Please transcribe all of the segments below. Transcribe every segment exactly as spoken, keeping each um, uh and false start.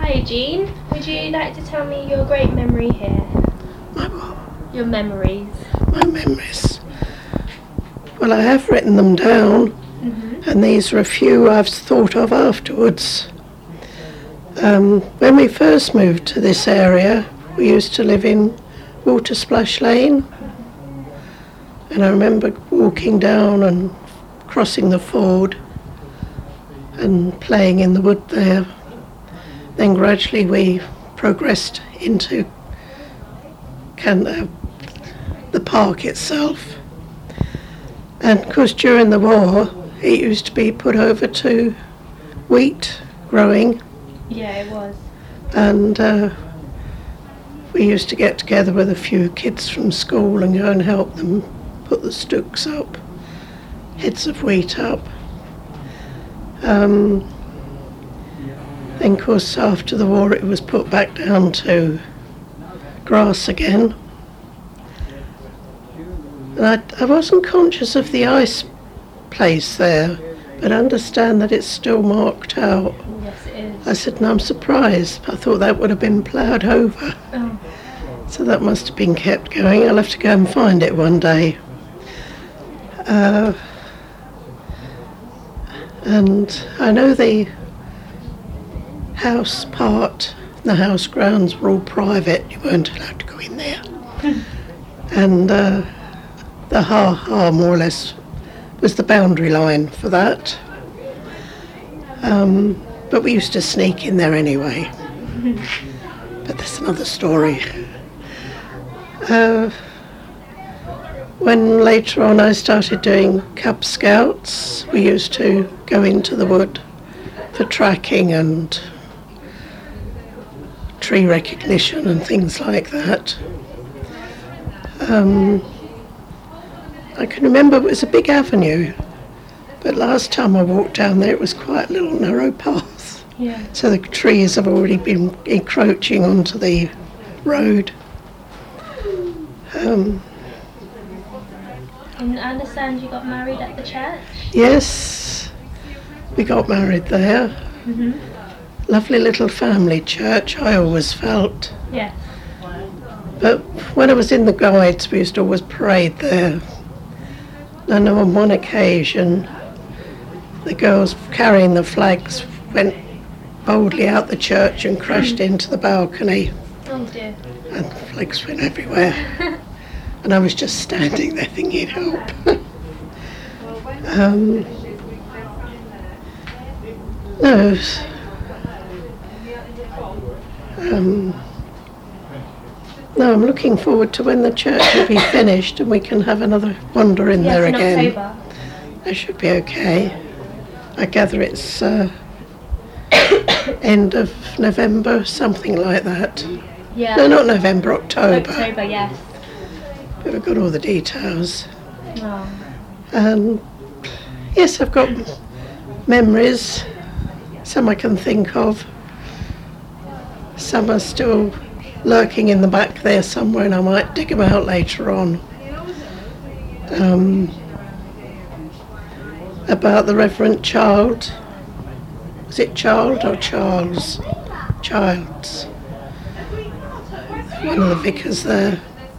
Hi Jean, would you like to tell me your great memory here? My what? Your memories. My memories. Well, I have written them down, Mm-hmm. and these are a few I've thought of afterwards. Um, when we first moved to this area, we used to live in Water Splash Lane, and I remember walking down and crossing the ford and playing in the wood there. Then gradually we progressed into can, uh, the park itself. And of course during the war it used to be put over to wheat growing, Yeah, it was. and uh, we used to get together with a few kids from school and go and help them put the stooks up, heads of wheat up. Um, then of course after the war it was put back down to grass again. And I, I wasn't conscious of the ice place there, but I understand that it's still marked out. Yes, it is. I said, no, I'm surprised. I thought that would have been ploughed over. Oh. So that must have been kept going. I'll have to go and find it one day. Uh, and I know the house part, the house grounds were all private. You weren't allowed to go in there. and uh, the ha-ha, more or less, was the boundary line for that. Um, but we used to sneak in there anyway. But that's another story. Uh, when later on I started doing Cub Scouts, we used to go into the wood for tracking and tree recognition and things like that. Um, I can remember it was a big avenue, but last time I walked down there it was quite a little narrow path. Yeah. So the trees have already been encroaching onto the road. Um, And I understand you got married at the church? yes, we got married there. Mm-hmm. Lovely little family church, I always felt. Yes. But when I was in the Guides, we used to always parade there. I know on one occasion, the girls carrying the flags went boldly out the church and crashed into the balcony, Oh dear. and the flags went everywhere. And I was just standing there thinking, help. um, no. Um, no, I'm looking forward to when the church will be finished and we can have another wander in Yes, there in again. October. That should be okay. I gather it's uh, end of November, something like that. Yeah. No, not November, October. October, yes. But we've got all the details. Oh. And yes, I've got memories, some I can think of. Some are still lurking in the back there somewhere and I might dig them out later on. Um, about the Reverend Child. Was it Child or Charles? Childs. One of the vicars there.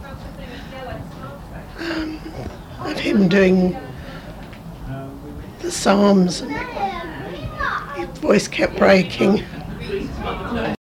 Um, of him doing the Psalms and his voice kept breaking.